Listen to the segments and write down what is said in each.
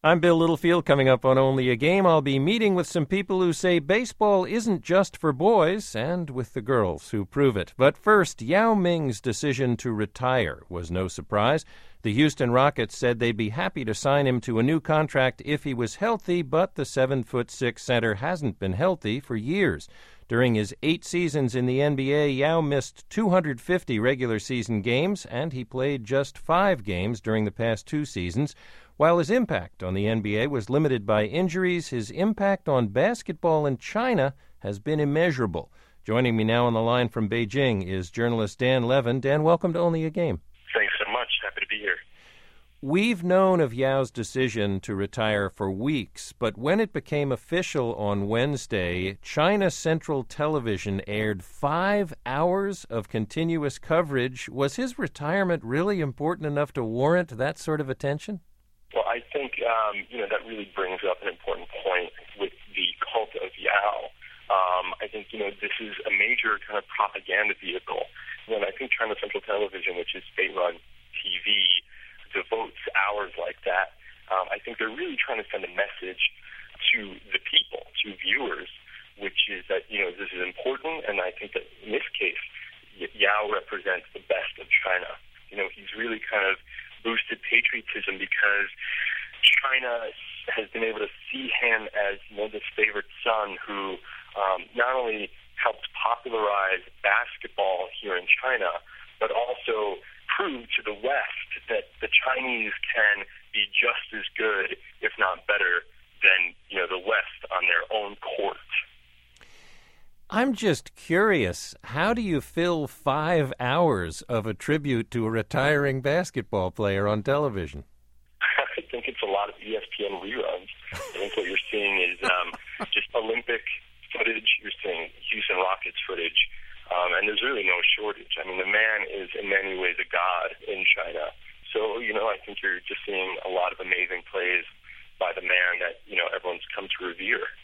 I'm Bill Littlefield. Coming up on Only a Game, I'll be meeting with some people who say baseball isn't just for boys, and with the girls who prove it. But first, Yao Ming's decision to retire was no surprise. The Houston Rockets said they'd be happy to sign him to a new contract if he was healthy, but the 7'6" center hasn't been healthy for years. During his 8 seasons in the NBA, Yao missed 250 regular season games, and he played just 5 games during the past 2 seasons. While his impact on the NBA was limited by injuries, his impact on basketball in China has been immeasurable. Joining me now on the line from Beijing is journalist Dan Levin. Dan, welcome to Only a Game. Thanks so much. Happy to be here. We've known of Yao's decision to retire for weeks, but when it became official on Wednesday, China Central Television aired 5 hours of continuous coverage. Was his retirement really important enough to warrant that sort of attention? Well, I think, that really brings up an important point with the cult of Yao. I think, this is a major kind of propaganda vehicle. And I think China Central Television, which is state-run TV, devotes hours like that. I think they're really trying to send a message to the people, to viewers, which is that, this is important. And I think that in this case, Yao represents the best of China. He's really kind of boosted patriotism because China has been able to see him as this favorite son who not only helped popularize basketball here in China, but also prove to the West that the Chinese can be just as good, if not better, than the West on their own court. I'm just curious, how do you fill 5 hours of a tribute to a retiring basketball player on television? I think it's a lot of ESPN reruns. I think what you're seeing is just Olympic footage. You're seeing Houston Rockets footage, and there's really no shortage. I mean, the man is in many ways a god in China. So, I think you're just seeing a lot of amazing plays by the man that, everyone's come to revere.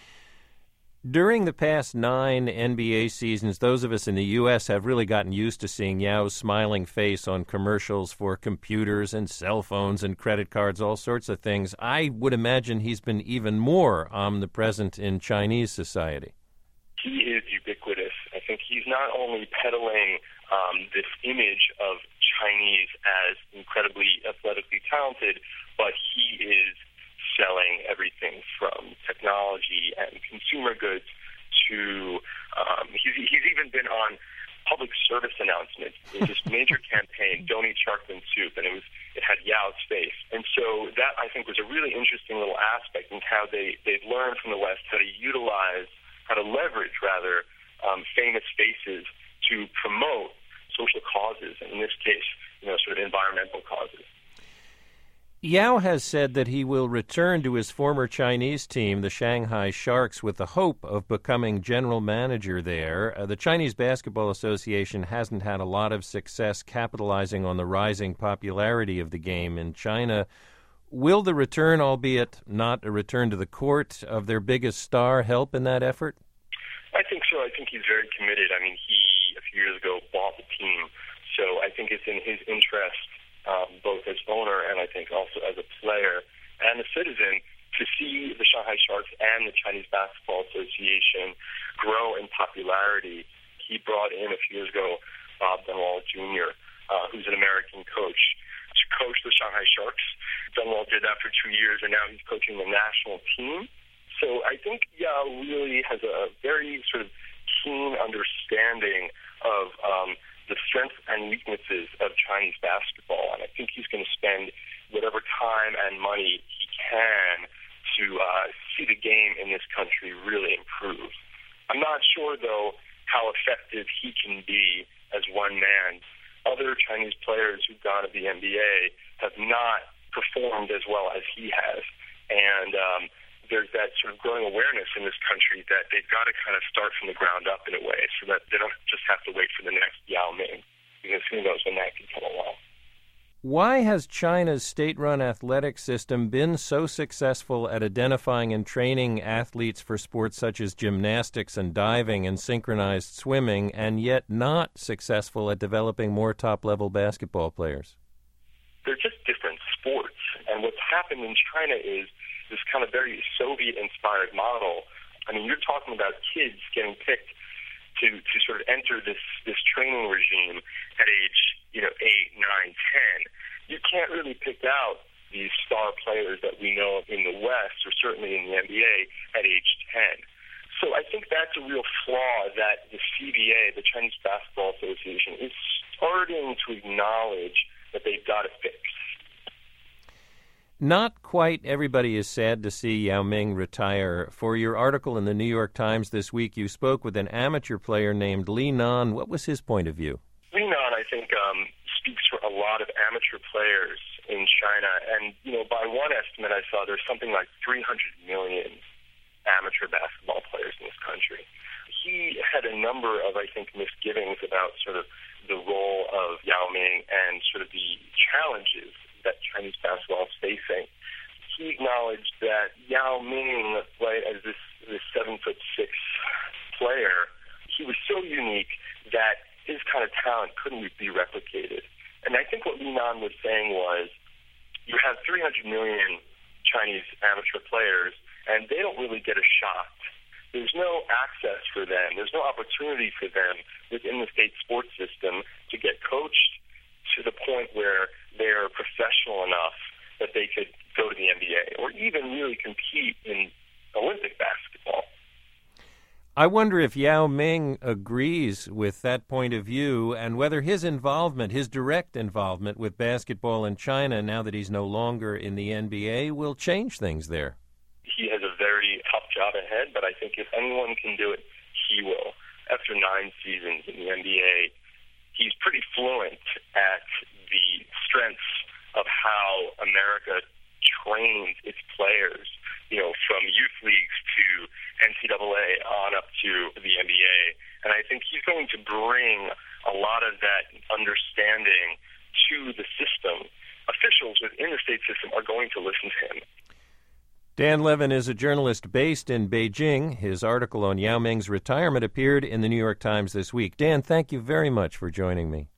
During the past 9 NBA seasons, those of us in the U.S. have really gotten used to seeing Yao's smiling face on commercials for computers and cell phones and credit cards, all sorts of things. I would imagine he's been even more omnipresent in Chinese society. He is ubiquitous. I think he's not only peddling this image of Chinese as incredibly athletically talented, but he is selling everything from technology and consumer goods to he's even been on public service announcements. There's this major campaign, Don't Eat Shark Fin Soup, and it had Yao's face. And so that, I think, was a really interesting little aspect in how they've learned from the West how to leverage famous faces to promote social causes, and in this case, sort of environmental causes. Yao has said that he will return to his former Chinese team, the Shanghai Sharks, with the hope of becoming general manager there. The Chinese Basketball Association hasn't had a lot of success capitalizing on the rising popularity of the game in China. Will the return, albeit not a return to the court, of their biggest star help in that effort? I think so. I think he's very committed. I mean, he, a few years ago, bought the team. So I think it's in his interest, both as owner and I think also as a player and a citizen, to see the Shanghai Sharks and the Chinese Basketball Association grow in popularity. He brought in, a few years ago, Bob Dunwall Jr., who's an American coach, to coach the Shanghai Sharks. Dunwall did that for 2 years, and now he's coaching the national team. So I think Yao really has a very sort of keen understanding of the strengths and weaknesses of Chinese basketball, and I think he's going to spend whatever time and money he can to see the game in this country really improve. I'm not sure, though, how effective he can be as one man. Other Chinese players who've gone to the NBA have not performed as well as he has, and there's that sort of growing awareness in this country that they've got to kind of start from the ground up in a way so that they don't just have to wait for the next Yao Ming, because who knows when that can come along. Why has China's state-run athletic system been so successful at identifying and training athletes for sports such as gymnastics and diving and synchronized swimming, and yet not successful at developing more top-level basketball players? They're just different sports, and And what's happened in China is this kind of very Soviet-inspired model. I mean, you're talking about kids getting picked to sort of enter this training regime at age, 8, 9, 10. You can't really pick out these star players that we know in the West, or certainly in the NBA, at age 10. So I think that's a real flaw that the CBA, the Chinese Basketball Association, is starting to acknowledge that they've got to fix. Not quite everybody is sad to see Yao Ming retire. For your article in the New York Times this week, you spoke with an amateur player named Li Nan. What was his point of view? Li Nan, I think, speaks for a lot of amateur players in China. And, by one estimate I saw, there's something like 300 million amateur basketball players in this country. He had a number of, I think, misgivings about sort of the role of Yao Ming and sort of the challenges that Chinese basketball is facing. He acknowledged that Yao Ming, right, as this 7'6" player, he was so unique that his kind of talent couldn't be replicated. And I think what Li Nan was saying was, you have 300 million Chinese amateur players, and they don't really get a shot. There's no access for them. There's no opportunity for them within the state sports system to get coached to the point where they're professional enough that they could go to the NBA or even really compete in Olympic basketball. I wonder if Yao Ming agrees with that point of view and whether his involvement, his direct involvement with basketball in China, now that he's no longer in the NBA, will change things there. He has a very tough job ahead, but I think if anyone can do it, he will. After 9 seasons in the NBA, he's pretty fluent at the strengths of how America trains its players, from youth leagues to NCAA on up to the NBA. And I think he's going to bring a lot of that understanding to the system. Officials within the state system are going to listen to him. Dan Levin is a journalist based in Beijing. His article on Yao Ming's retirement appeared in the New York Times this week. Dan, thank you very much for joining me.